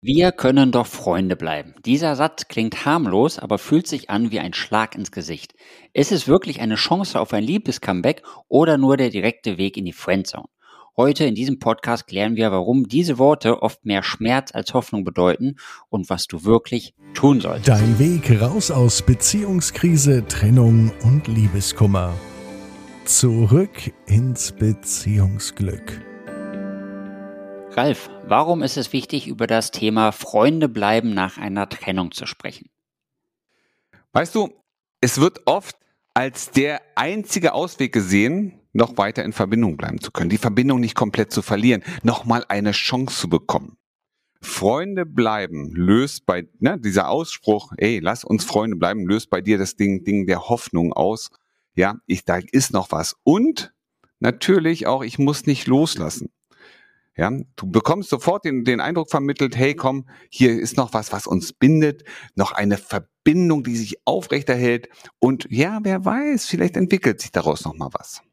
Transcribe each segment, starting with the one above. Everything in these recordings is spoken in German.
Wir können doch Freunde bleiben. Dieser Satz klingt harmlos, aber fühlt sich an wie ein Schlag ins Gesicht. Ist es wirklich eine Chance auf ein Liebes-Comeback oder nur der direkte Weg in die Friendzone? Heute in diesem Podcast klären wir, warum diese Worte oft mehr Schmerz als Hoffnung bedeuten und was du wirklich tun solltest. Dein Weg raus aus Beziehungskrise, Trennung und Liebeskummer. Zurück ins Beziehungsglück. Ralf, warum ist es wichtig, über das Thema Freunde bleiben nach einer Trennung zu sprechen? Weißt du, es wird oft als der einzige Ausweg gesehen, noch weiter in Verbindung bleiben zu können, die Verbindung nicht komplett zu verlieren, nochmal eine Chance zu bekommen. Freunde bleiben löst bei, dieser Ausspruch, ey, lass uns Freunde bleiben, löst bei dir das Ding der Hoffnung aus. Ja, da ist noch was. Und natürlich auch, ich muss nicht loslassen. Ja, du bekommst sofort den Eindruck vermittelt, hey komm, hier ist noch was uns bindet, noch eine Verbindung, die sich aufrechterhält und ja, wer weiß, vielleicht entwickelt sich daraus noch mal was.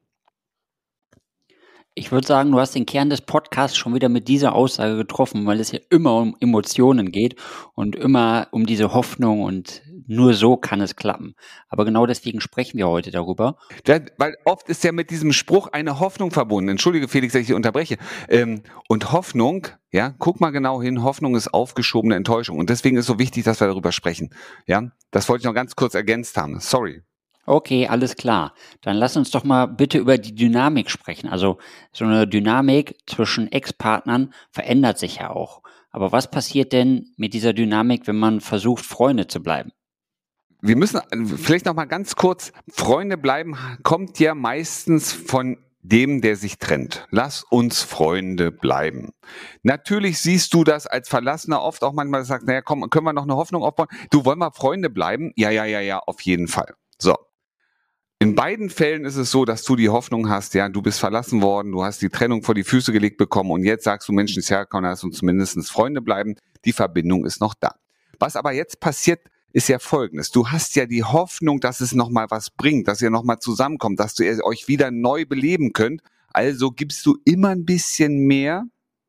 Ich würde sagen, du hast den Kern des Podcasts schon wieder mit dieser Aussage getroffen, weil es ja immer um Emotionen geht und immer um diese Hoffnung und nur so kann es klappen. Aber genau deswegen sprechen wir heute darüber. Weil oft ist ja mit diesem Spruch eine Hoffnung verbunden. Entschuldige Felix, dass ich dich unterbreche. Und Hoffnung, ja, guck mal genau hin, Hoffnung ist aufgeschobene Enttäuschung. Und deswegen ist so wichtig, dass wir darüber sprechen. Ja, das wollte ich noch ganz kurz ergänzt haben. Sorry. Okay, alles klar. Dann lass uns doch mal bitte über die Dynamik sprechen. Also so eine Dynamik zwischen Ex-Partnern verändert sich ja auch. Aber was passiert denn mit dieser Dynamik, wenn man versucht, Freunde zu bleiben? Wir müssen vielleicht noch mal ganz kurz, Freunde bleiben kommt ja meistens von dem, der sich trennt. Lass uns Freunde bleiben. Natürlich siehst du das als Verlassener oft auch manchmal, sagst, naja, komm, können wir noch eine Hoffnung aufbauen? Du, wollen wir Freunde bleiben? Ja, auf jeden Fall. So. In beiden Fällen ist es so, dass du die Hoffnung hast, ja, du bist verlassen worden, du hast die Trennung vor die Füße gelegt bekommen und jetzt sagst du, Mensch, ja, komm, lass uns zumindest Freunde bleiben. Die Verbindung ist noch da. Was aber jetzt passiert, ist ja Folgendes. Du hast ja die Hoffnung, dass es nochmal was bringt, dass ihr nochmal zusammenkommt, dass ihr euch wieder neu beleben könnt. Also gibst du immer ein bisschen mehr.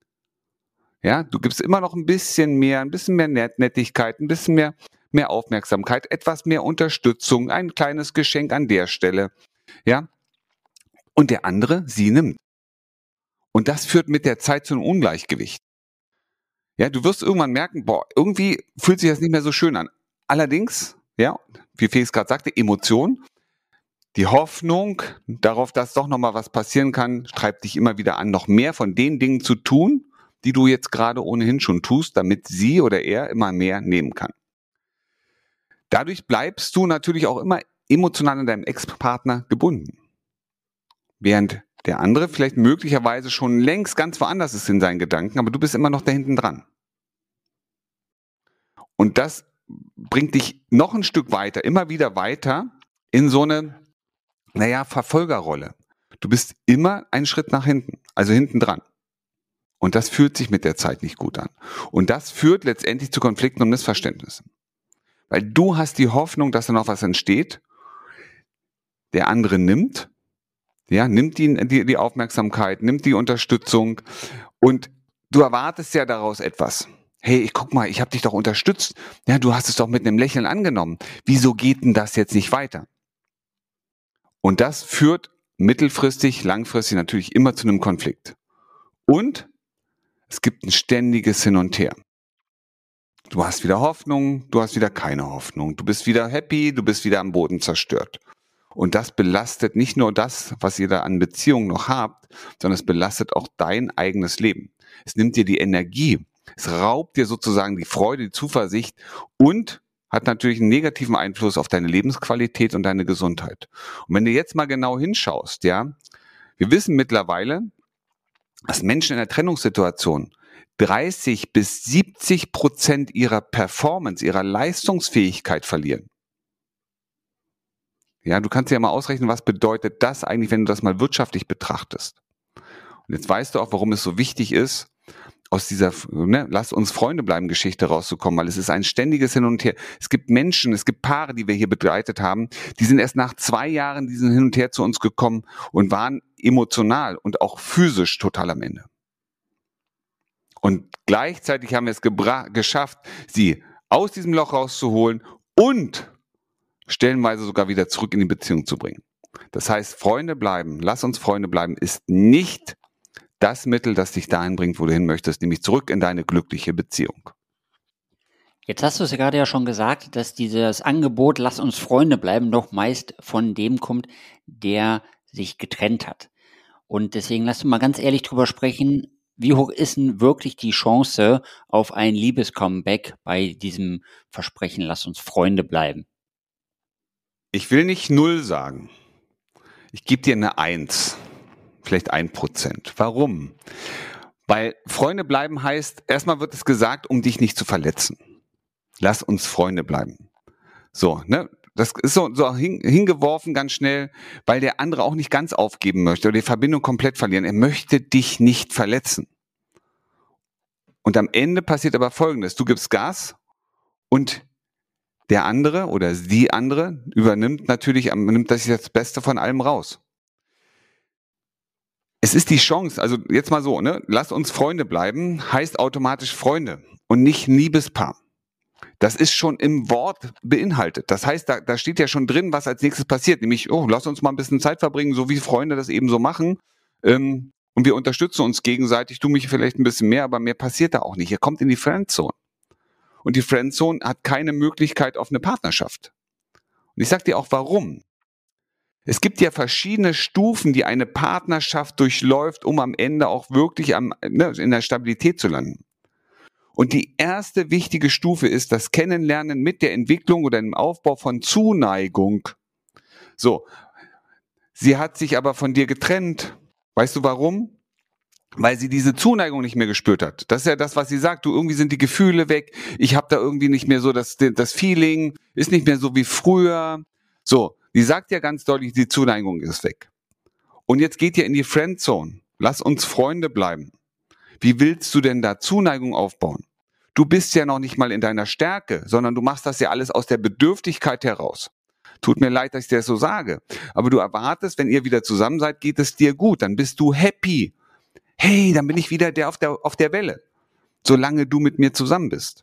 Ja, du gibst immer noch ein bisschen mehr Nettigkeit, ein bisschen mehr Aufmerksamkeit, etwas mehr Unterstützung, ein kleines Geschenk an der Stelle. Ja. Und der andere, sie nimmt. Und das führt mit der Zeit zu einem Ungleichgewicht. Ja, du wirst irgendwann merken, irgendwie fühlt sich das nicht mehr so schön an. Allerdings, ja, wie Felix gerade sagte, Emotion, die Hoffnung darauf, dass doch nochmal was passieren kann, treibt dich immer wieder an, noch mehr von den Dingen zu tun, die du jetzt gerade ohnehin schon tust, damit sie oder er immer mehr nehmen kann. Dadurch bleibst du natürlich auch immer emotional an deinem Ex-Partner gebunden. Während der andere vielleicht möglicherweise schon längst ganz woanders ist in seinen Gedanken, aber du bist immer noch da hinten dran. Und das bringt dich noch ein Stück weiter, immer wieder weiter in so eine, Verfolgerrolle. Du bist immer einen Schritt nach hinten, also hinten dran. Und das fühlt sich mit der Zeit nicht gut an. Und das führt letztendlich zu Konflikten und Missverständnissen. Weil du hast die Hoffnung, dass da noch was entsteht. Der andere nimmt die Aufmerksamkeit, nimmt die Unterstützung und du erwartest ja daraus etwas. Hey, guck mal, ich habe dich doch unterstützt. Ja, du hast es doch mit einem Lächeln angenommen. Wieso geht denn das jetzt nicht weiter? Und das führt mittelfristig, langfristig natürlich immer zu einem Konflikt. Und es gibt ein ständiges Hin und Her. Du hast wieder Hoffnung, du hast wieder keine Hoffnung. Du bist wieder happy, du bist wieder am Boden zerstört. Und das belastet nicht nur das, was ihr da an Beziehungen noch habt, sondern es belastet auch dein eigenes Leben. Es nimmt dir die Energie, es raubt dir sozusagen die Freude, die Zuversicht und hat natürlich einen negativen Einfluss auf deine Lebensqualität und deine Gesundheit. Und wenn du jetzt mal genau hinschaust, ja, wir wissen mittlerweile, dass Menschen in der Trennungssituation 30-70% ihrer Performance, ihrer Leistungsfähigkeit verlieren. Ja, du kannst dir ja mal ausrechnen, was bedeutet das eigentlich, wenn du das mal wirtschaftlich betrachtest. Und jetzt weißt du auch, warum es so wichtig ist, aus dieser Lass uns Freunde bleiben Geschichte rauszukommen, weil es ist ein ständiges Hin und Her. Es gibt Menschen, es gibt Paare, die wir hier begleitet haben, die sind erst nach 2 Jahren diesen Hin und Her zu uns gekommen und waren emotional und auch physisch total am Ende. Und gleichzeitig haben wir es geschafft, sie aus diesem Loch rauszuholen und stellenweise sogar wieder zurück in die Beziehung zu bringen. Das heißt, Freunde bleiben, lass uns Freunde bleiben, ist nicht das Mittel, das dich dahin bringt, wo du hin möchtest, nämlich zurück in deine glückliche Beziehung. Jetzt hast du es ja gerade ja schon gesagt, dass dieses Angebot, lass uns Freunde bleiben, doch meist von dem kommt, der sich getrennt hat. Und deswegen lass uns mal ganz ehrlich drüber sprechen, wie hoch ist denn wirklich die Chance auf ein Liebescomeback bei diesem Versprechen, lass uns Freunde bleiben? Ich will nicht 0 sagen. Ich gebe dir eine 1, vielleicht 1%. Warum? Weil Freunde bleiben heißt, erstmal wird es gesagt, um dich nicht zu verletzen. Lass uns Freunde bleiben. So, ne? Das ist so hingeworfen ganz schnell, weil der andere auch nicht ganz aufgeben möchte oder die Verbindung komplett verlieren. Er möchte dich nicht verletzen. Und am Ende passiert aber Folgendes. Du gibst Gas und der andere oder die andere nimmt das Beste von allem raus. Es ist die Chance, also jetzt mal so, ne? Lass uns Freunde bleiben, heißt automatisch Freunde und nicht ein Liebespaar. Das ist schon im Wort beinhaltet. Das heißt, da steht ja schon drin, was als nächstes passiert. Nämlich, lass uns mal ein bisschen Zeit verbringen, so wie Freunde das eben so machen. Und wir unterstützen uns gegenseitig. Du mich vielleicht ein bisschen mehr, aber mehr passiert da auch nicht. Ihr kommt in die Friendzone. Und die Friendzone hat keine Möglichkeit auf eine Partnerschaft. Und ich sag dir auch, warum. Es gibt ja verschiedene Stufen, die eine Partnerschaft durchläuft, um am Ende auch wirklich in der Stabilität zu landen. Und die erste wichtige Stufe ist das Kennenlernen mit der Entwicklung oder dem Aufbau von Zuneigung. So, sie hat sich aber von dir getrennt. Weißt du warum? Weil sie diese Zuneigung nicht mehr gespürt hat. Das ist ja das, was sie sagt. Du, irgendwie sind die Gefühle weg. Ich habe da irgendwie nicht mehr so das Feeling. Ist nicht mehr so wie früher. So, sie sagt ja ganz deutlich, die Zuneigung ist weg. Und jetzt geht ihr in die Friendzone. Lass uns Freunde bleiben. Wie willst du denn da Zuneigung aufbauen? Du bist ja noch nicht mal in deiner Stärke, sondern du machst das ja alles aus der Bedürftigkeit heraus. Tut mir leid, dass ich dir das so sage. Aber du erwartest, wenn ihr wieder zusammen seid, geht es dir gut. Dann bist du happy. Hey, dann bin ich wieder der auf der Welle. Solange du mit mir zusammen bist.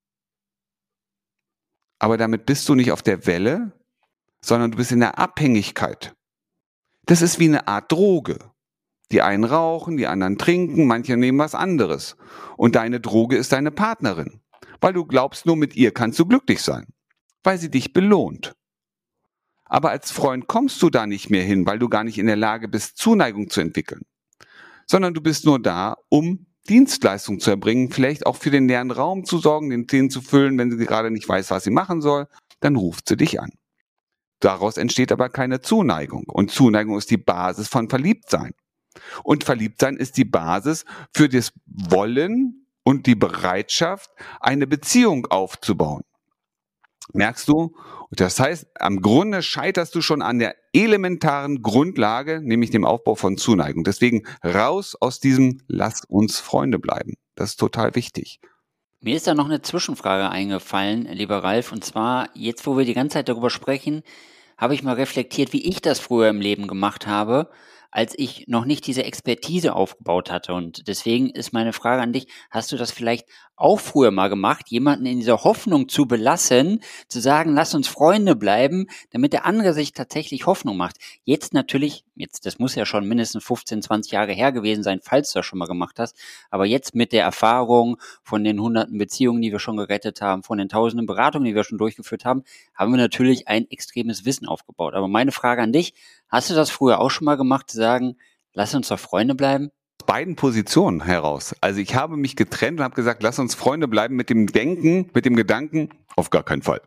Aber damit bist du nicht auf der Welle, sondern du bist in der Abhängigkeit. Das ist wie eine Art Droge. Die einen rauchen, die anderen trinken, manche nehmen was anderes. Und deine Droge ist deine Partnerin. Weil du glaubst, nur mit ihr kannst du glücklich sein. Weil sie dich belohnt. Aber als Freund kommst du da nicht mehr hin, weil du gar nicht in der Lage bist, Zuneigung zu entwickeln. Sondern du bist nur da, um Dienstleistung zu erbringen, vielleicht auch für den leeren Raum zu sorgen, den zu füllen, wenn sie gerade nicht weiß, was sie machen soll, dann ruft sie dich an. Daraus entsteht aber keine Zuneigung. Und Zuneigung ist die Basis von Verliebtsein. Und Verliebtsein ist die Basis für das Wollen und die Bereitschaft, eine Beziehung aufzubauen. Merkst du? Das heißt, am Grunde scheiterst du schon an der elementaren Grundlage, nämlich dem Aufbau von Zuneigung. Deswegen raus aus diesem Lass uns Freunde bleiben. Das ist total wichtig. Mir ist da noch eine Zwischenfrage eingefallen, lieber Ralf. Und zwar, jetzt wo wir die ganze Zeit darüber sprechen, habe ich mal reflektiert, wie ich das früher im Leben gemacht habe, als ich noch nicht diese Expertise aufgebaut hatte. Und deswegen ist meine Frage an dich, hast du das vielleicht auch früher mal gemacht, jemanden in dieser Hoffnung zu belassen, zu sagen, lass uns Freunde bleiben, damit der andere sich tatsächlich Hoffnung macht? Jetzt natürlich, das muss ja schon mindestens 15, 20 Jahre her gewesen sein, falls du das schon mal gemacht hast, aber jetzt mit der Erfahrung von den hunderten Beziehungen, die wir schon gerettet haben, von den tausenden Beratungen, die wir schon durchgeführt haben, haben wir natürlich ein extremes Wissen aufgebaut. Aber meine Frage an dich, hast du das früher auch schon mal gemacht, zu sagen, lass uns doch Freunde bleiben? Aus beiden Positionen heraus. Also ich habe mich getrennt und habe gesagt, lass uns Freunde bleiben mit dem Gedanken, auf gar keinen Fall.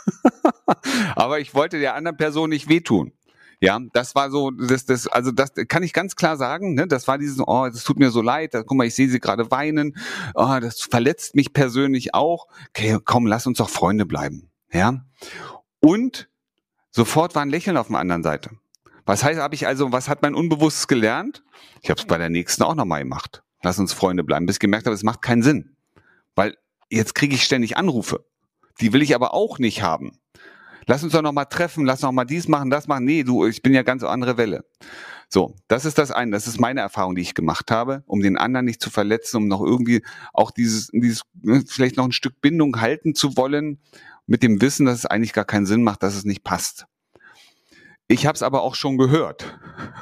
Aber ich wollte der anderen Person nicht wehtun. Ja, das war so, das kann ich ganz klar sagen, ne? Das war dieses, das tut mir so leid, guck mal, ich sehe sie gerade weinen, das verletzt mich persönlich auch. Okay, komm, lass uns doch Freunde bleiben. Ja. Und sofort war ein Lächeln auf der anderen Seite. Was hat mein Unbewusstes gelernt? Ich habe es bei der nächsten auch nochmal gemacht. Lass uns Freunde bleiben, bis ich gemerkt habe, es macht keinen Sinn. Weil jetzt kriege ich ständig Anrufe. Die will ich aber auch nicht haben. Lass uns doch noch mal treffen, lass noch mal dies machen, das machen. Nee, du, ich bin ja ganz andere Welle. So, das ist das eine. Das ist meine Erfahrung, die ich gemacht habe, um den anderen nicht zu verletzen, um noch irgendwie auch dieses vielleicht noch ein Stück Bindung halten zu wollen, mit dem Wissen, dass es eigentlich gar keinen Sinn macht, dass es nicht passt. Ich habe es aber auch schon gehört.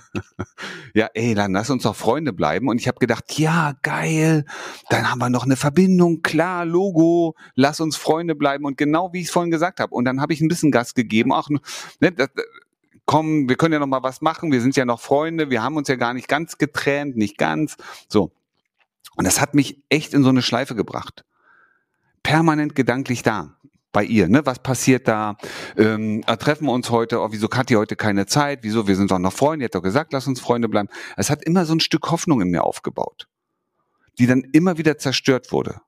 Ja, dann lass uns doch Freunde bleiben. Und ich habe gedacht, ja, geil, dann haben wir noch eine Verbindung, klar, Logo, lass uns Freunde bleiben. Und genau wie ich es vorhin gesagt habe. Und dann habe ich ein bisschen Gas gegeben. Ach, ne, komm, wir können ja noch mal was machen. Wir sind ja noch Freunde. Wir haben uns ja gar nicht ganz getrennt, nicht ganz. So. Und das hat mich echt in so eine Schleife gebracht. Permanent gedanklich da. Bei ihr, ne? Was passiert da? Treffen wir uns heute? Oh, wieso hat die heute keine Zeit? Wieso? Wir sind doch noch Freunde. Die hat doch gesagt, lass uns Freunde bleiben. Es hat immer so ein Stück Hoffnung in mir aufgebaut, die dann immer wieder zerstört wurde.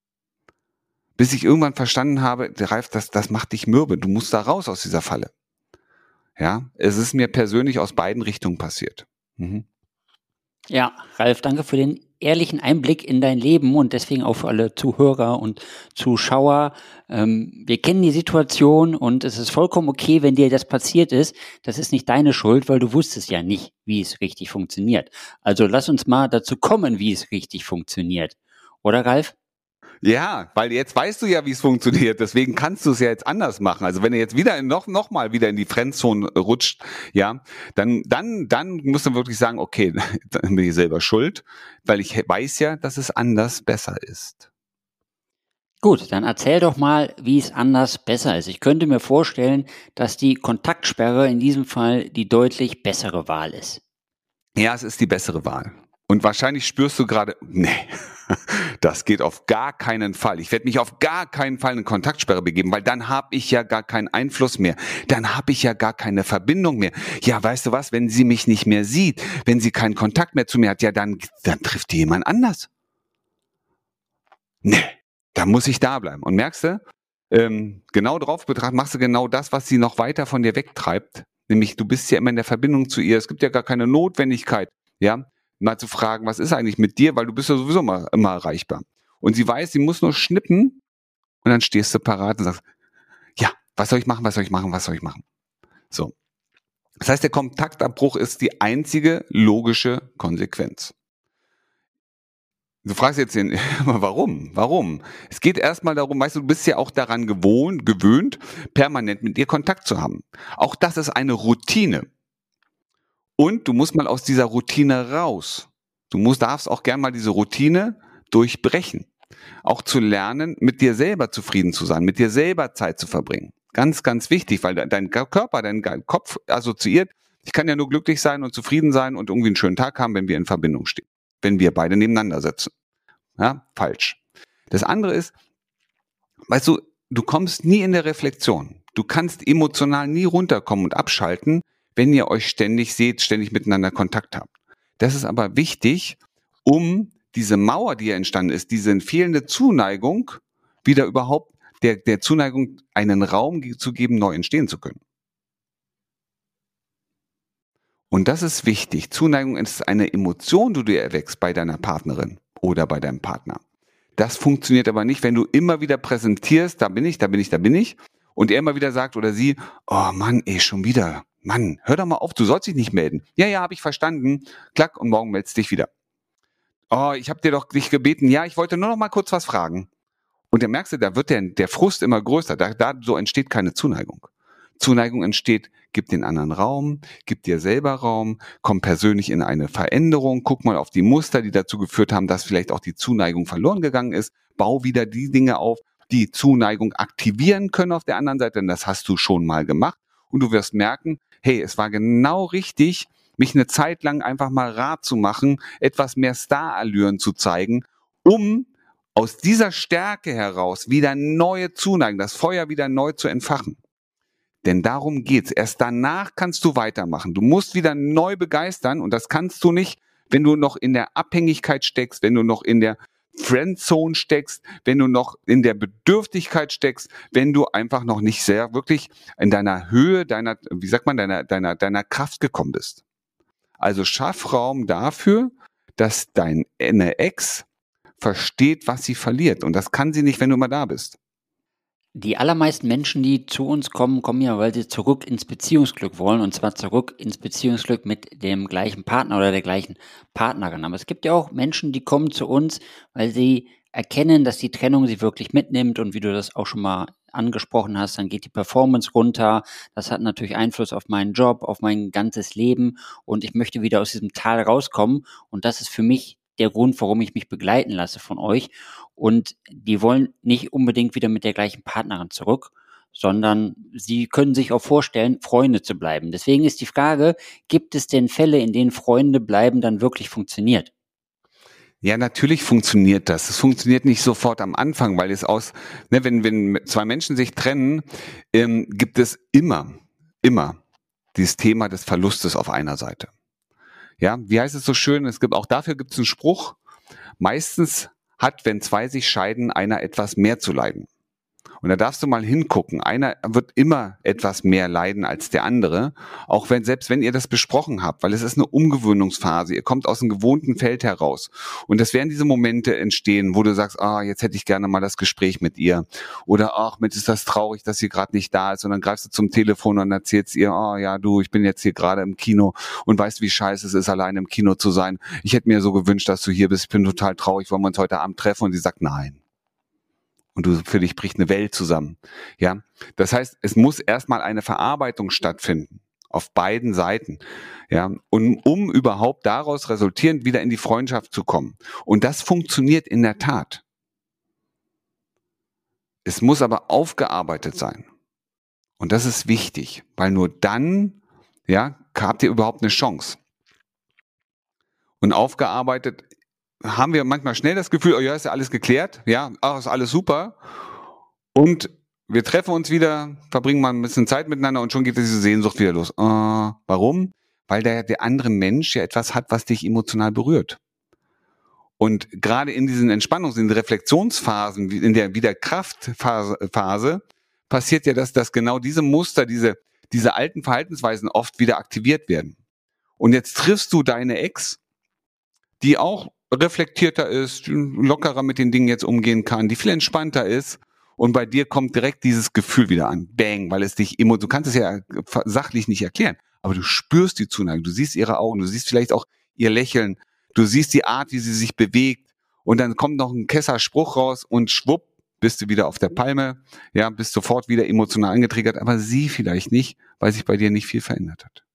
Bis ich irgendwann verstanden habe, Ralf, das macht dich mürbe. Du musst da raus aus dieser Falle. Ja, es ist mir persönlich aus beiden Richtungen passiert. Mhm. Ja, Ralf, danke für den ehrlichen Einblick in dein Leben und deswegen auch für alle Zuhörer und Zuschauer. Wir kennen die Situation und es ist vollkommen okay, wenn dir das passiert ist. Das ist nicht deine Schuld, weil du wusstest ja nicht, wie es richtig funktioniert. Also lass uns mal dazu kommen, wie es richtig funktioniert. Oder, Ralf? Ja, weil jetzt weißt du ja, wie es funktioniert. Deswegen kannst du es ja jetzt anders machen. Also wenn er jetzt wieder noch mal wieder in die Friendzone rutscht, ja, dann musst du wirklich sagen, okay, dann bin ich selber schuld, weil ich weiß ja, dass es anders besser ist. Gut, dann erzähl doch mal, wie es anders besser ist. Ich könnte mir vorstellen, dass die Kontaktsperre in diesem Fall die deutlich bessere Wahl ist. Ja, es ist die bessere Wahl. Und wahrscheinlich spürst du gerade, nee, das geht auf gar keinen Fall. Ich werde mich auf gar keinen Fall in Kontaktsperre begeben, weil dann habe ich ja gar keinen Einfluss mehr. Dann habe ich ja gar keine Verbindung mehr. Ja, weißt du was, wenn sie mich nicht mehr sieht, wenn sie keinen Kontakt mehr zu mir hat, ja, dann trifft die jemand anders. Nee, da muss ich da bleiben. Und merkst du, genau drauf betrachtet, machst du genau das, was sie noch weiter von dir wegtreibt. Nämlich, du bist ja immer in der Verbindung zu ihr. Es gibt ja gar keine Notwendigkeit, ja, mal zu fragen, was ist eigentlich mit dir, weil du bist ja sowieso immer erreichbar. Und sie weiß, sie muss nur schnippen und dann stehst du parat und sagst, ja, was soll ich machen, was soll ich machen, was soll ich machen? So. Das heißt, der Kontaktabbruch ist die einzige logische Konsequenz. Du fragst jetzt warum? Warum? Es geht erstmal darum, weißt du, du bist ja auch daran gewöhnt, permanent mit ihr Kontakt zu haben. Auch das ist eine Routine. Und du musst mal aus dieser Routine raus. Darfst auch gern mal diese Routine durchbrechen. Auch zu lernen, mit dir selber zufrieden zu sein, mit dir selber Zeit zu verbringen. Ganz, ganz wichtig, weil dein Körper, dein Kopf assoziiert, ich kann ja nur glücklich sein und zufrieden sein und irgendwie einen schönen Tag haben, wenn wir in Verbindung stehen. Wenn wir beide nebeneinander sitzen. Ja, falsch. Das andere ist, weißt du, du kommst nie in der Reflexion. Du kannst emotional nie runterkommen und abschalten, wenn ihr euch ständig seht, ständig miteinander Kontakt habt. Das ist aber wichtig, um diese Mauer, die ja entstanden ist, diese fehlende Zuneigung, wieder überhaupt der Zuneigung einen Raum zu geben, neu entstehen zu können. Und das ist wichtig. Zuneigung ist eine Emotion, die du erwächst bei deiner Partnerin oder bei deinem Partner. Das funktioniert aber nicht, wenn du immer wieder präsentierst, da bin ich, da bin ich, da bin ich, und er immer wieder sagt oder sie, oh Mann, schon wieder. Mann, hör doch mal auf, du sollst dich nicht melden. Ja, habe ich verstanden. Klack, und morgen meldest dich wieder. Oh, ich habe dir doch dich gebeten. Ja, ich wollte nur noch mal kurz was fragen. Und dann merkst du, da wird der Frust immer größer. Da so entsteht keine Zuneigung. Zuneigung entsteht, gib den anderen Raum, gib dir selber Raum, komm persönlich in eine Veränderung, guck mal auf die Muster, die dazu geführt haben, dass vielleicht auch die Zuneigung verloren gegangen ist. Bau wieder die Dinge auf, die Zuneigung aktivieren können auf der anderen Seite, denn das hast du schon mal gemacht. Und du wirst merken, hey, es war genau richtig, mich eine Zeit lang einfach mal rar zu machen, etwas mehr Starallüren zu zeigen, um aus dieser Stärke heraus wieder neue Zuneigung, das Feuer wieder neu zu entfachen. Denn darum geht's. Erst danach kannst du weitermachen. Du musst wieder neu begeistern und das kannst du nicht, wenn du noch in der Abhängigkeit steckst, wenn du noch in der Friendzone steckst, wenn du noch in der Bedürftigkeit steckst, wenn du einfach noch nicht sehr wirklich in deiner Höhe, deiner Kraft gekommen bist. Also schaff Raum dafür, dass deine Ex versteht, was sie verliert. Und das kann sie nicht, wenn du immer da bist. Die allermeisten Menschen, die zu uns kommen, kommen ja, weil sie zurück ins Beziehungsglück wollen, und zwar zurück ins Beziehungsglück mit dem gleichen Partner oder der gleichen Partnerin. Aber es gibt ja auch Menschen, die kommen zu uns, weil sie erkennen, dass die Trennung sie wirklich mitnimmt, und wie du das auch schon mal angesprochen hast, dann geht die Performance runter. Das hat natürlich Einfluss auf meinen Job, auf mein ganzes Leben, und ich möchte wieder aus diesem Tal rauskommen, und das ist für mich der Grund, warum ich mich begleiten lasse von euch. Und die wollen nicht unbedingt wieder mit der gleichen Partnerin zurück, sondern sie können sich auch vorstellen, Freunde zu bleiben. Deswegen ist die Frage, gibt es denn Fälle, in denen Freunde bleiben dann wirklich funktioniert? Ja, natürlich funktioniert das. Es funktioniert nicht sofort am Anfang, weil wenn zwei Menschen sich trennen, gibt es immer dieses Thema des Verlustes auf einer Seite. Ja, wie heißt es so schön? Dafür gibt es einen Spruch. Meistens hat, wenn zwei sich scheiden, einer etwas mehr zu leiden. Und da darfst du mal hingucken. Einer wird immer etwas mehr leiden als der andere, selbst wenn ihr das besprochen habt, weil es ist eine Umgewöhnungsphase. Ihr kommt aus einem gewohnten Feld heraus. Und das werden diese Momente entstehen, wo du sagst, jetzt hätte ich gerne mal das Gespräch mit ihr. Oder, ach, Mensch, ist das traurig, dass sie gerade nicht da ist. Und dann greifst du zum Telefon und erzählst ihr, ja, du, ich bin jetzt hier gerade im Kino und weißt, wie scheiße es ist, allein im Kino zu sein. Ich hätte mir so gewünscht, dass du hier bist. Ich bin total traurig, wollen wir uns heute Abend treffen? Und sie sagt, nein. Und für dich bricht eine Welt zusammen. Ja, das heißt, es muss erstmal eine Verarbeitung stattfinden auf beiden Seiten. Ja, und um überhaupt daraus resultierend wieder in die Freundschaft zu kommen. Und das funktioniert in der Tat. Es muss aber aufgearbeitet sein. Und das ist wichtig, weil nur dann, habt ihr überhaupt eine Chance. Und aufgearbeitet haben wir manchmal schnell das Gefühl, ist ja alles geklärt, ist alles super. Und wir treffen uns wieder, verbringen mal ein bisschen Zeit miteinander und schon geht diese Sehnsucht wieder los. Warum? Weil der andere Mensch ja etwas hat, was dich emotional berührt. Und gerade in diesen in den Reflexionsphasen, in der Wiederkraftphase, passiert ja, dass genau diese Muster, diese alten Verhaltensweisen oft wieder aktiviert werden. Und jetzt triffst du deine Ex, die auch reflektierter ist, lockerer mit den Dingen jetzt umgehen kann, die viel entspannter ist, und bei dir kommt direkt dieses Gefühl wieder an. Bang, weil du kannst es ja sachlich nicht erklären, aber du spürst die Zuneigung, du siehst ihre Augen, du siehst vielleicht auch ihr Lächeln, du siehst die Art, wie sie sich bewegt, und dann kommt noch ein Kesser-Spruch raus und schwupp, bist du wieder auf der Palme, bist sofort wieder emotional angetriggert, aber sie vielleicht nicht, weil sich bei dir nicht viel verändert hat.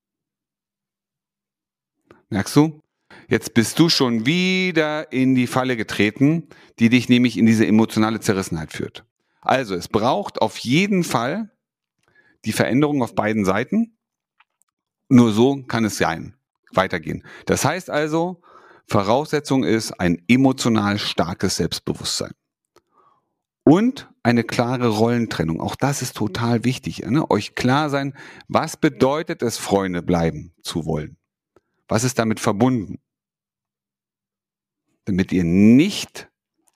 Merkst du? Jetzt bist du schon wieder in die Falle getreten, die dich nämlich in diese emotionale Zerrissenheit führt. Also, es braucht auf jeden Fall die Veränderung auf beiden Seiten. Nur so kann es weitergehen. Das heißt also, Voraussetzung ist ein emotional starkes Selbstbewusstsein. Und eine klare Rollentrennung. Auch das ist total wichtig. Euch klar sein, was bedeutet es, Freunde bleiben zu wollen? Was ist damit verbunden? Damit ihr nicht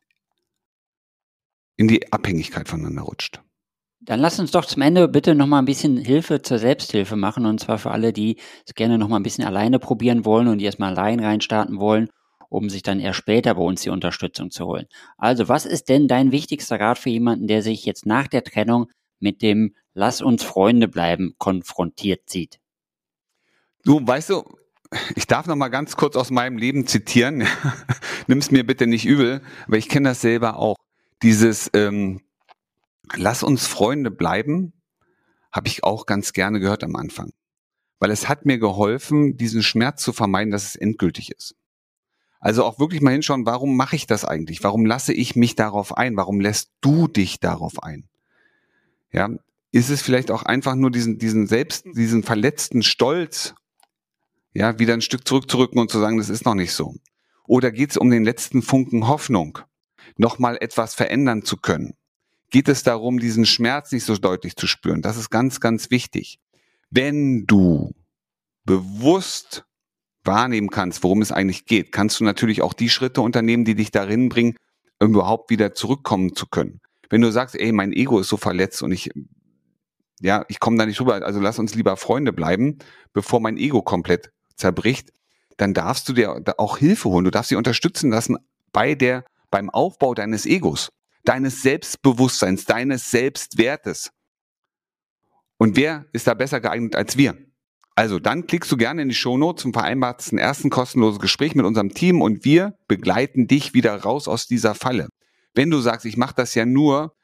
in die Abhängigkeit voneinander rutscht. Dann lasst uns doch zum Ende bitte nochmal ein bisschen Hilfe zur Selbsthilfe machen, und zwar für alle, die es gerne nochmal ein bisschen alleine probieren wollen und die erstmal allein reinstarten wollen, um sich dann erst später bei uns die Unterstützung zu holen. Also, was ist denn dein wichtigster Rat für jemanden, der sich jetzt nach der Trennung mit dem Lass uns Freunde bleiben konfrontiert sieht? Du, weißt du, ich darf noch mal ganz kurz aus meinem Leben zitieren. Nimm's mir bitte nicht übel, aber ich kenne das selber auch. Dieses Lass uns Freunde bleiben, habe ich auch ganz gerne gehört am Anfang. Weil es hat mir geholfen, diesen Schmerz zu vermeiden, dass es endgültig ist. Also auch wirklich mal hinschauen, warum mache ich das eigentlich? Warum lasse ich mich darauf ein? Warum lässt du dich darauf ein? Ja, ist es vielleicht auch einfach nur diesen verletzten Stolz, wieder ein Stück zurückzurücken und zu sagen, das ist noch nicht so? Oder geht es um den letzten Funken Hoffnung, nochmal etwas verändern zu können? Geht es darum, diesen Schmerz nicht so deutlich zu spüren? Das ist ganz, ganz wichtig. Wenn du bewusst wahrnehmen kannst, worum es eigentlich geht, kannst du natürlich auch die Schritte unternehmen, die dich darin bringen, überhaupt wieder zurückkommen zu können. Wenn du sagst, mein Ego ist so verletzt und ich komme da nicht drüber, also lass uns lieber Freunde bleiben, bevor mein Ego komplett zerbricht, dann darfst du dir auch Hilfe holen. Du darfst dich unterstützen lassen beim Aufbau deines Egos. deines Selbstbewusstseins, deines Selbstwertes. Und wer ist da besser geeignet als wir? Also dann klickst du gerne in die Shownotes und vereinbarst ein erstes kostenloses Gespräch mit unserem Team und wir begleiten dich wieder raus aus dieser Falle. Wenn du sagst, ich mache das ja nur,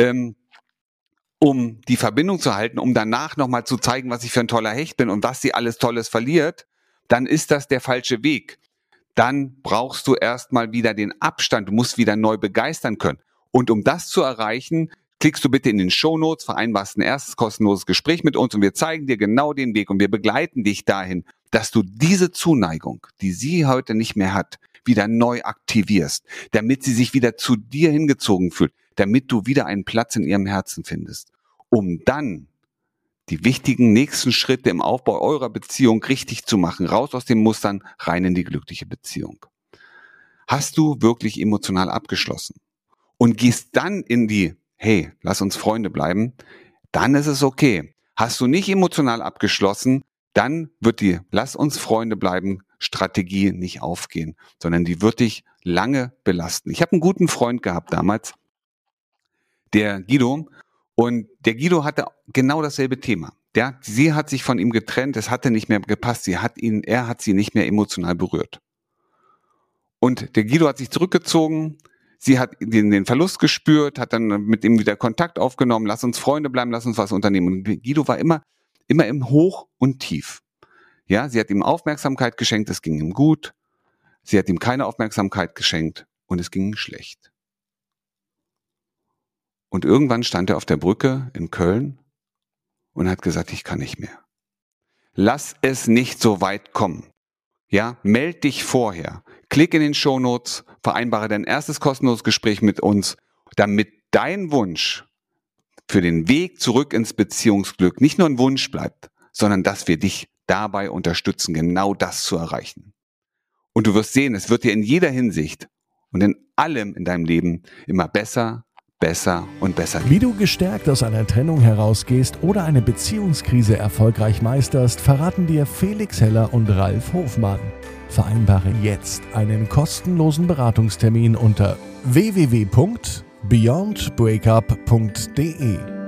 um die Verbindung zu halten, um danach nochmal zu zeigen, was ich für ein toller Hecht bin und was sie alles Tolles verliert, dann ist das der falsche Weg. Dann brauchst du erstmal wieder den Abstand, du musst wieder neu begeistern können. Und um das zu erreichen, klickst du bitte in den Shownotes, vereinbarst ein erstes kostenloses Gespräch mit uns und wir zeigen dir genau den Weg und wir begleiten dich dahin, dass du diese Zuneigung, die sie heute nicht mehr hat, wieder neu aktivierst, damit sie sich wieder zu dir hingezogen fühlt, damit du wieder einen Platz in ihrem Herzen findest, um dann die wichtigen nächsten Schritte im Aufbau eurer Beziehung richtig zu machen, raus aus den Mustern, rein in die glückliche Beziehung. Hast du wirklich emotional abgeschlossen und gehst dann in die hey, lass uns Freunde bleiben, dann ist es okay. Hast du nicht emotional abgeschlossen, dann wird die lass uns Freunde bleiben Strategie nicht aufgehen, sondern die wird dich lange belasten. Ich habe einen guten Freund gehabt damals, der Guido, und der Guido hatte genau dasselbe Thema. Sie hat sich von ihm getrennt, es hatte nicht mehr gepasst, er hat sie nicht mehr emotional berührt. Und der Guido hat sich zurückgezogen, sie hat den Verlust gespürt, hat dann mit ihm wieder Kontakt aufgenommen, lass uns Freunde bleiben, lass uns was unternehmen. Und Guido war immer im Hoch und Tief. Ja, sie hat ihm Aufmerksamkeit geschenkt, es ging ihm gut. Sie hat ihm keine Aufmerksamkeit geschenkt und es ging ihm schlecht. Und irgendwann stand er auf der Brücke in Köln und hat gesagt, ich kann nicht mehr. Lass es nicht so weit kommen. Ja, meld dich vorher. Klick in den Shownotes, vereinbare dein erstes kostenloses Gespräch mit uns, damit dein Wunsch für den Weg zurück ins Beziehungsglück nicht nur ein Wunsch bleibt, sondern dass wir dich dabei unterstützen, genau das zu erreichen. Und du wirst sehen, es wird dir in jeder Hinsicht und in allem in deinem Leben immer besser und besser gehen. Wie du gestärkt aus einer Trennung herausgehst oder eine Beziehungskrise erfolgreich meisterst, verraten dir Felix Heller und Ralf Hofmann. Vereinbare jetzt einen kostenlosen Beratungstermin unter www.beyondbreakup.de.